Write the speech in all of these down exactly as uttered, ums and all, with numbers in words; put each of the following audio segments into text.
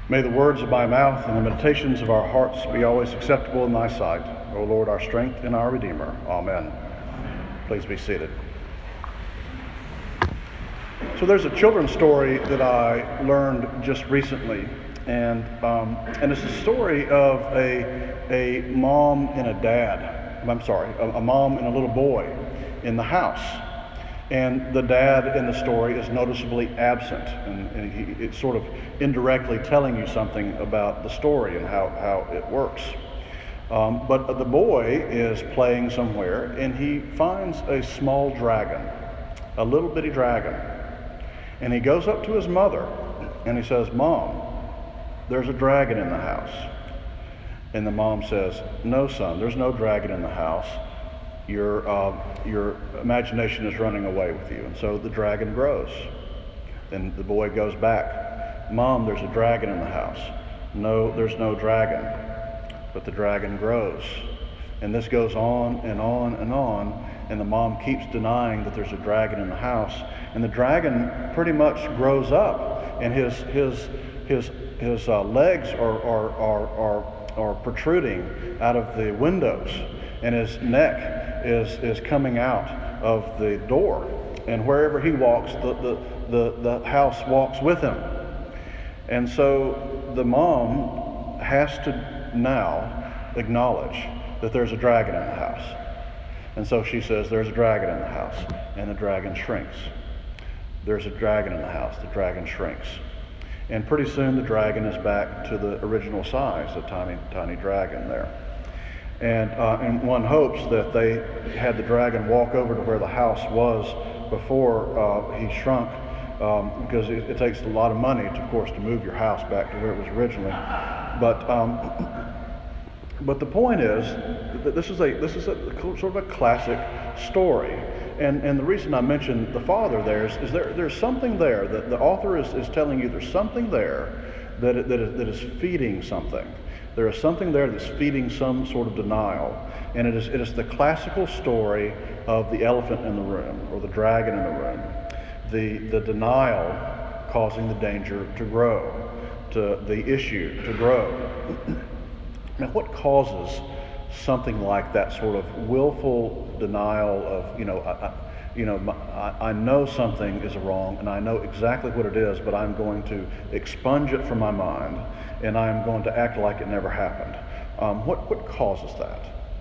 May the words of my mouth and the meditations of our hearts be always acceptable in thy sight, O Lord, our strength and our Redeemer. Amen. Please be seated. So there's a children's story that I learned just recently, and um, and it's a story of a a mom and a dad. I'm sorry, a, a mom and a little boy in the house. And the dad in the story is noticeably absent, and, and he, it's sort of indirectly telling you something about the story and how, how it works. Um, but the boy is playing somewhere, and he finds a small dragon, a little bitty dragon. And he goes up to his mother, and he says, "Mom, there's a dragon in the house." And the mom says, "No, son, there's no dragon in the house. Your uh, your imagination is running away with you." And so the dragon grows. And the boy goes back. "Mom, there's a dragon in the house." "No, there's no dragon." But the dragon grows. And this goes on and on and on. And the mom keeps denying that there's a dragon in the house. And the dragon pretty much grows up. And his his his his uh, legs are are, are are are protruding out of the windows. And his neck is is coming out of the door, and wherever he walks, the, the the the house walks with him. And so the mom has to now acknowledge that there's a dragon in the house. And so she says, "There's a dragon in the house," and the dragon shrinks. "There's a dragon in the house," the dragon shrinks. And pretty soon the dragon is back to the original size, a tiny tiny dragon there. And, uh, and one hopes that they had the dragon walk over to where the house was before uh, he shrunk, um, because it, it takes a lot of money, to, of course, to move your house back to where it was originally. But um, but the point is that this is a this is a sort of a classic story. And and the reason I mentioned the father there is, is there there's something there that the author is, is telling you there's something there that it, that, is, that is feeding something. There is something there that's feeding some sort of denial. And it is it is the classical story of the elephant in the room, or the dragon in the room. The the denial causing the danger to grow, to the issue to grow. Now, what causes something like that sort of willful denial of, you know, I, I, you know, I, I know something is wrong, and I know exactly what it is, but I'm going to expunge it from my mind, and I'm going to act like it never happened. Um, what what causes that?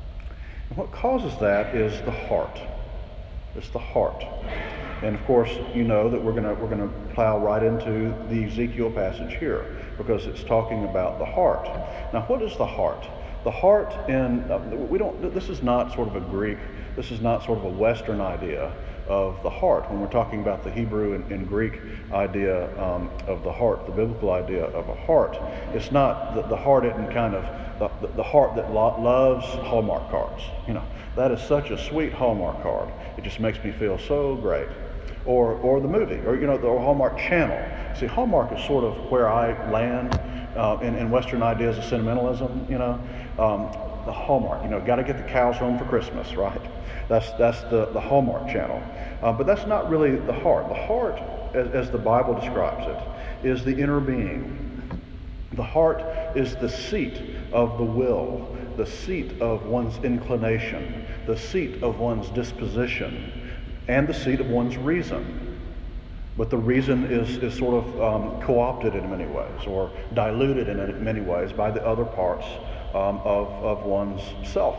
And what causes that is the heart. It's the heart. And of course, you know that we're gonna we're gonna plow right into the Ezekiel passage here, because it's talking about the heart. Now, what is the heart? The heart in uh, we don't. This is not sort of a Greek. This is not sort of a Western idea of the heart. When we're talking about the Hebrew and, and Greek idea um, of the heart, the biblical idea of a heart, it's not the, the heart isn't kind of the, the heart that lo- loves Hallmark cards. You know, that is such a sweet Hallmark card. It just makes me feel so great. Or or the movie, or you know, the Hallmark Channel. See, Hallmark is sort of where I land uh, in, in Western ideas of sentimentalism. You know, um, the Hallmark. You know, got to get the cows home for Christmas, right? That's that's the, the Hallmark Channel. Uh, but that's not really the heart. The heart, as, as the Bible describes it, is the inner being. The heart is the seat of the will, the seat of one's inclination, the seat of one's disposition, and the seat of one's reason. But the reason is, is sort of um, co-opted in many ways, or diluted in many ways by the other parts um, of, of one's self.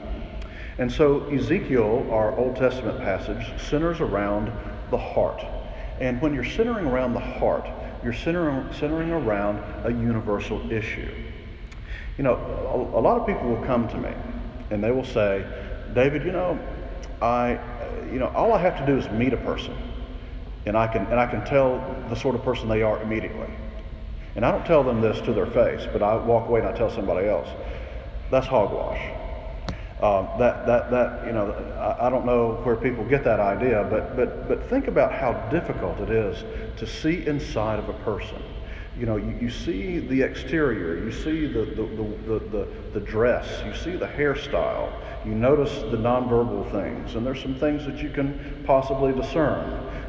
And so Ezekiel, our Old Testament passage, centers around the heart. And when you're centering around the heart, you're centering, centering around a universal issue. You know, a, a lot of people will come to me and they will say, "David, you know, I, you know, all I have to do is meet a person, and I can and I can tell the sort of person they are immediately." And I don't tell them this to their face, but I walk away and I tell somebody else. That's hogwash. Um, that that that you know, I, I don't know where people get that idea, but but but think about how difficult it is to see inside of a person. You know, you, you see the exterior, you see the the, the, the, the the dress, you see the hairstyle, you notice the nonverbal things, and there's some things that you can possibly discern.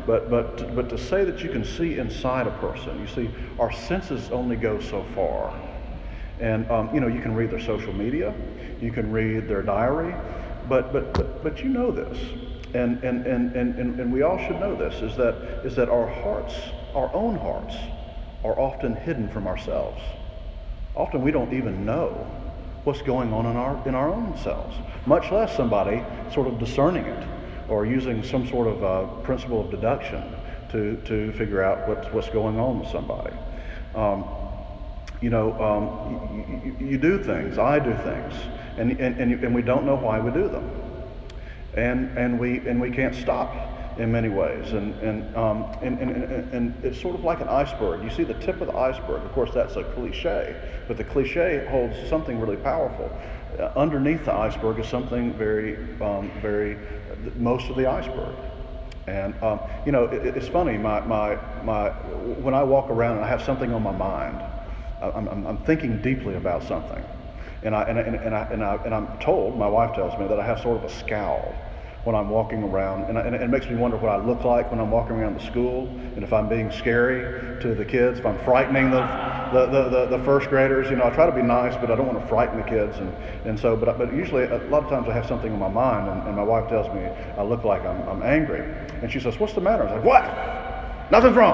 But but but to say that you can see inside a person, you see, our senses only go so far. And um, you know, you can read their social media, you can read their diary, but but but, but you know this, and and, and, and and and we all should know this, is that is that our hearts, our own hearts, are often hidden from ourselves. Often we don't even know what's going on in our in our own selves, much less somebody sort of discerning it or using some sort of uh, principle of deduction to to figure out what's what's going on with somebody. Um, You know, um, you, you do things, I do things, and and and, you, and we don't know why we do them, and and we and we can't stop in many ways, and and um, and, and, and and it's sort of like an iceberg. You see the tip of the iceberg. Of course, that's a cliche, but the cliche holds something really powerful. Uh, underneath the iceberg is something very, um, very, most of the iceberg. And um, you know, it, it's funny. My my my. When I walk around and I have something on my mind. I'm, I'm, I'm thinking deeply about something, and I and, and, and I and I and I'm told, my wife tells me, that I have sort of a scowl when I'm walking around, and, I, and it makes me wonder what I look like when I'm walking around the school, and if I'm being scary to the kids, if I'm frightening the the, the, the, the first graders. You know, I try to be nice, but I don't want to frighten the kids, and, and so but but usually a lot of times I have something on my mind, and, and my wife tells me I look like I'm I'm angry, and she says, "What's the matter?" I was like, "What? Nothing's wrong."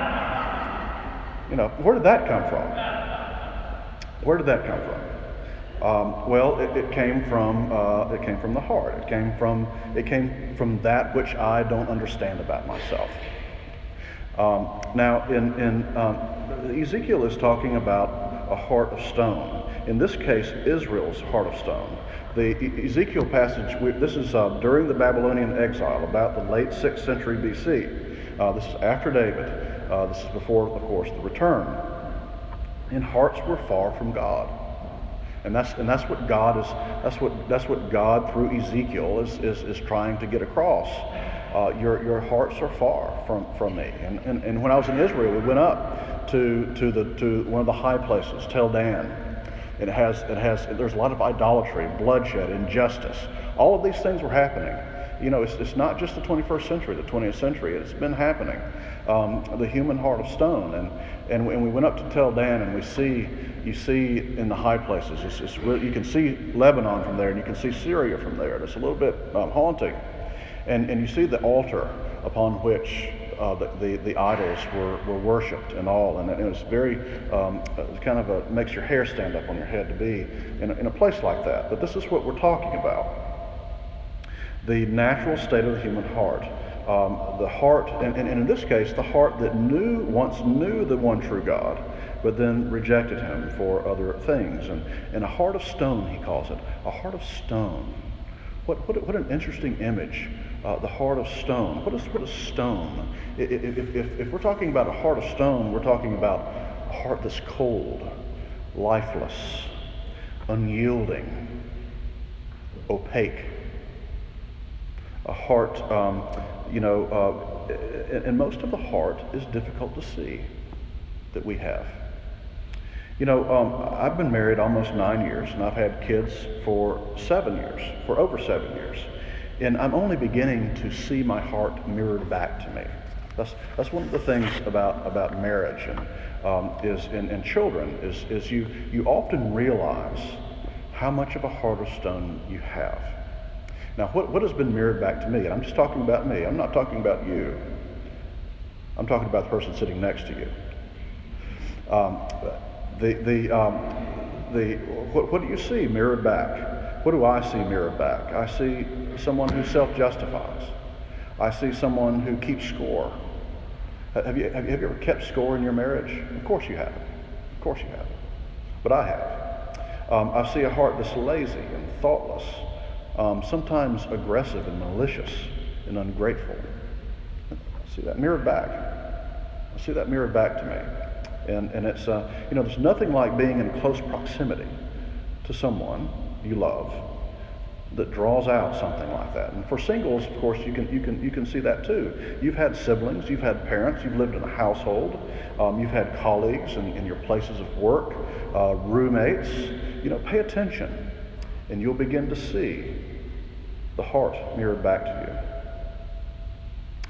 You know, where did that come from? Where did that come from? Um, well, it, it came from uh, it came from the heart. It came from it came from that which I don't understand about myself. Um, now, in in um, Ezekiel is talking about a heart of stone. In this case, Israel's heart of stone. The e- Ezekiel passage. We, this is uh, during the Babylonian exile, about the late sixth century B C. Uh, this is after David. Uh, this is before, of course, the return. And hearts were far from God, and that's and that's what God is. That's what that's what God through Ezekiel is is, is trying to get across. Uh, your your hearts are far from, from me. And, and and when I was in Israel, we went up to to the to one of the high places, Tel Dan. It has it has there's a lot of idolatry, bloodshed, injustice. All of these things were happening. You know, it's, it's not just the twenty-first century, the twentieth century. It's been happening. Um, the human heart of stone, and and and we went up to Tel Dan, and we see you see in the high places. It's, it's really, you can see Lebanon from there, and you can see Syria from there. And it's a little bit um, haunting, and and you see the altar upon which uh, the, the the idols were were worshipped and all, and it was very um, it kind of a, makes your hair stand up on your head to be in a, in a place like that. But this is what we're talking about. The natural state of the human heart. Um, the heart, and, and in this case, the heart that knew, once knew the one true God, but then rejected him for other things. And, and a heart of stone, he calls it. A heart of stone. What what, what an interesting image. Uh, the heart of stone. What is, what is stone? If, if, if, if we're talking about a heart of stone, we're talking about a heart that's cold, lifeless, unyielding, opaque. A heart, um, you know, uh, and, and most of the heart is difficult to see that we have. You know, um, I've been married almost nine years, and I've had kids for seven years, for over seven years, and I'm only beginning to see my heart mirrored back to me. That's that's one of the things about about marriage and um, is and, and children is is you you often realize how much of a heart of stone you have. Now, what, what has been mirrored back to me? And I'm just talking about me. I'm not talking about you. I'm talking about the person sitting next to you. Um, the the um, the what, what do you see mirrored back? What do I see mirrored back? I see someone who self-justifies. I see someone who keeps score. Have you have you ever kept score in your marriage? Of course you haven't. Of course you haven't. But I have. Um, I see a heart that's lazy and thoughtless. Um, sometimes aggressive and malicious and ungrateful. I see that mirrored back. I see that mirrored back to me. And and it's, uh, you know, there's nothing like being in close proximity to someone you love that draws out something like that. And for singles, of course, you can you can you can see that too. You've had siblings, you've had parents, you've lived in a household, um, you've had colleagues in, in your places of work, uh, roommates. You know, pay attention. And you'll begin to see the heart mirrored back to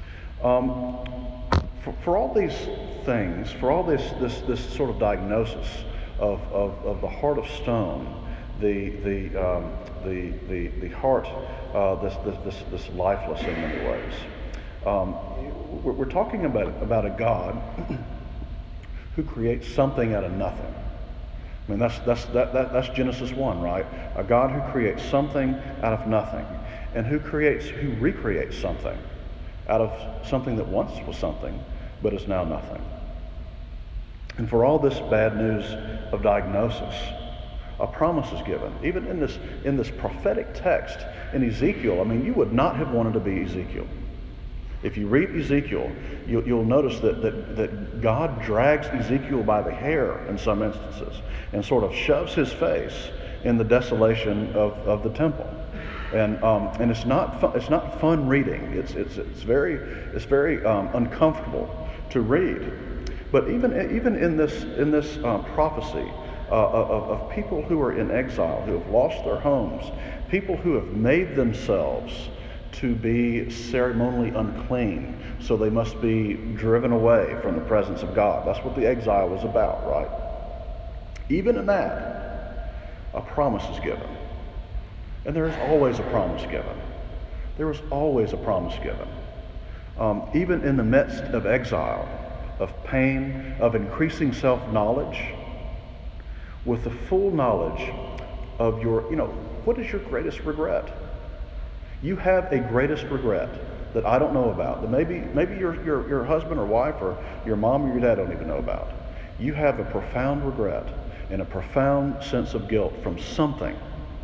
Um, for, for all these things, for all this this this sort of diagnosis of, of, of the heart of stone, the the um, the, the the heart, uh, this, this this this lifeless in many ways. Um, we're, we're talking about about a God who creates something out of nothing. I mean, that's that's that, that that's Genesis one, right? A God who creates something out of nothing, and who creates who recreates something out of something that once was something, but is now nothing. And for all this bad news of diagnosis, a promise is given. Even in this in this prophetic text in Ezekiel, I mean, you would not have wanted to be Ezekiel. If you read Ezekiel, you, you'll notice that, that, that God drags Ezekiel by the hair in some instances and sort of shoves his face in the desolation of, of the temple. And um, and it's not fun, it's not fun reading. It's it's it's very it's very um, uncomfortable to read. But even even in this in this um, prophecy uh, of, of people who are in exile, who have lost their homes, people who have made themselves to be ceremonially unclean, so they must be driven away from the presence of God. That's what the exile was about, right? Even in that, a promise is given. And there is always a promise given. There is always a promise given. Um, even in the midst of exile, of pain, of increasing self-knowledge, with the full knowledge of your, you know, what is your greatest regret? You have a greatest regret that I don't know about, that maybe maybe your, your, your husband or wife or your mom or your dad don't even know about. You have a profound regret and a profound sense of guilt from something.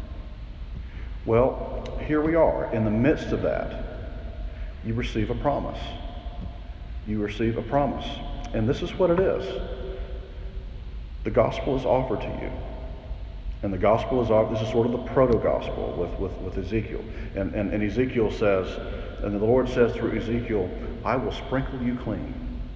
Well, here we are. In the midst of that, you receive a promise. You receive a promise. And this is what it is. The gospel is offered to you. And the gospel is, this is sort of the proto-gospel with, with, with Ezekiel. And, and, and Ezekiel says, and the Lord says through Ezekiel, I will sprinkle you clean.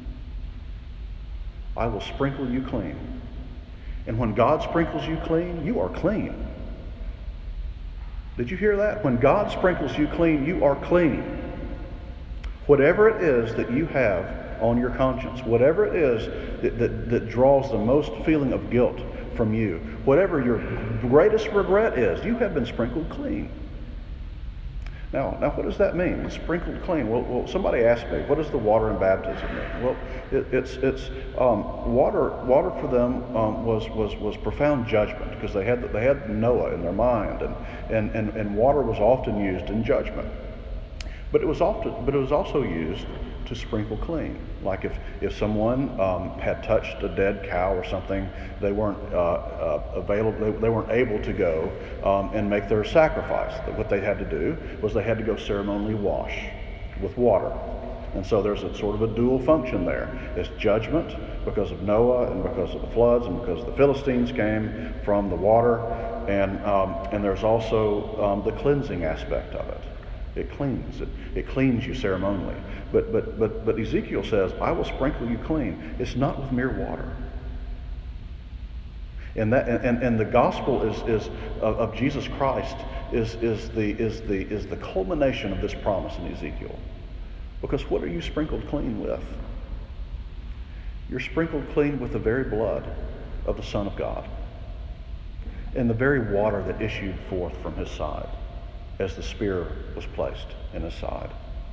I will sprinkle you clean. And when God sprinkles you clean, you are clean. Did you hear that? When God sprinkles you clean, you are clean. Whatever it is that you have on your conscience, whatever it is that, that, that draws the most feeling of guilt from you, whatever your greatest regret is, you have been sprinkled clean. Now, now what does that mean? Sprinkled clean. Well, well somebody asked me, what does the water in baptism mean? Well, it, it's it's um, water. Water for them um, was was was profound judgment, because they had they had Noah in their mind, and and and and water was often used in judgment. But it was often, but it was also used to sprinkle clean. Like if if someone um, had touched a dead cow or something, they weren't uh, uh, available. They, they weren't able to go um, and make their sacrifice. What they had to do was they had to go ceremonially wash with water. And so there's a sort of a dual function there. It's judgment because of Noah and because of the floods and because the Philistines came from the water, and um, and there's also um, the cleansing aspect of it. It cleans. It, it cleans you ceremonially. But but but but Ezekiel says, I will sprinkle you clean. It's not with mere water. And that and, and the gospel is is of, of Jesus Christ is is the is the is the culmination of this promise in Ezekiel. Because what are you sprinkled clean with? You're sprinkled clean with the very blood of the Son of God, and the very water that issued forth from his side as the spear was placed in his side.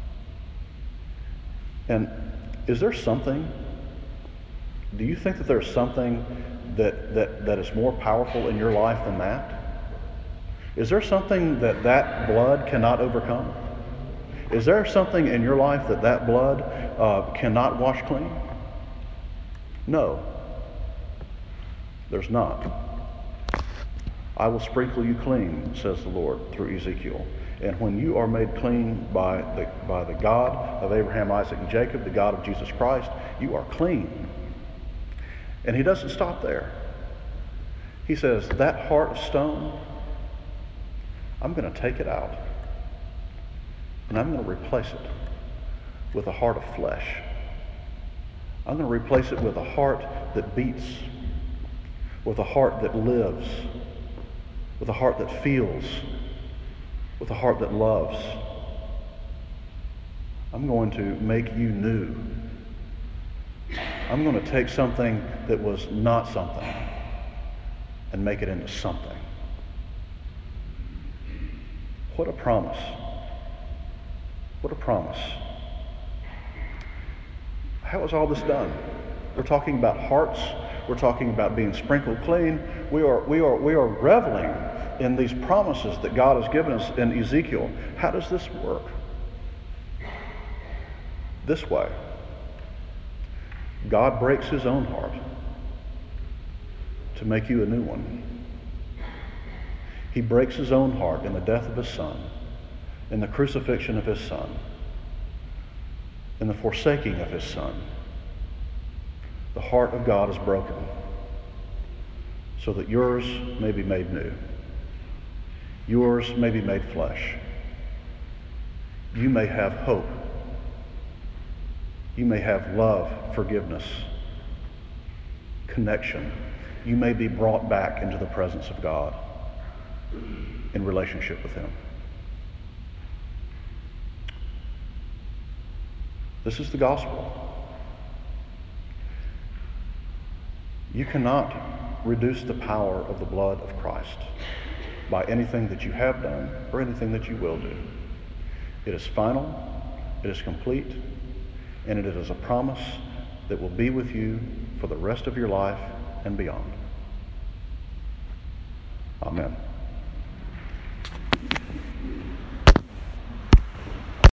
And is there something, do you think that there's something that, that, that is more powerful in your life than that? Is there something that that blood cannot overcome? Is there something in your life that that blood uh, cannot wash clean? No, there's not. I will sprinkle you clean, says the Lord through Ezekiel. And when you are made clean by the, by the God of Abraham, Isaac, and Jacob, the God of Jesus Christ, you are clean. And he doesn't stop there. He says, that heart of stone, I'm going to take it out. And I'm going to replace it with a heart of flesh. I'm going to replace it with a heart that beats, with a heart that lives, with a heart that feels, with a heart that loves. I'm going to make you new. I'm going to take something that was not something and make it into something. What a promise. What a promise. How is all this done? We're talking about hearts. We're talking about being sprinkled clean. We are, we are, we are reveling in these promises that God has given us in Ezekiel. How does this work? This way. God breaks his own heart to make you a new one. He breaks his own heart in the death of his Son, in the crucifixion of his Son, in the forsaking of his Son. The heart of God is broken so that yours may be made new. Yours may be made flesh. You may have hope. You may have love, forgiveness, connection. You may be brought back into the presence of God in relationship with him. This is the gospel. You cannot reduce the power of the blood of Christ by anything that you have done or anything that you will do. It is final, it is complete, and it is a promise that will be with you for the rest of your life and beyond. Amen.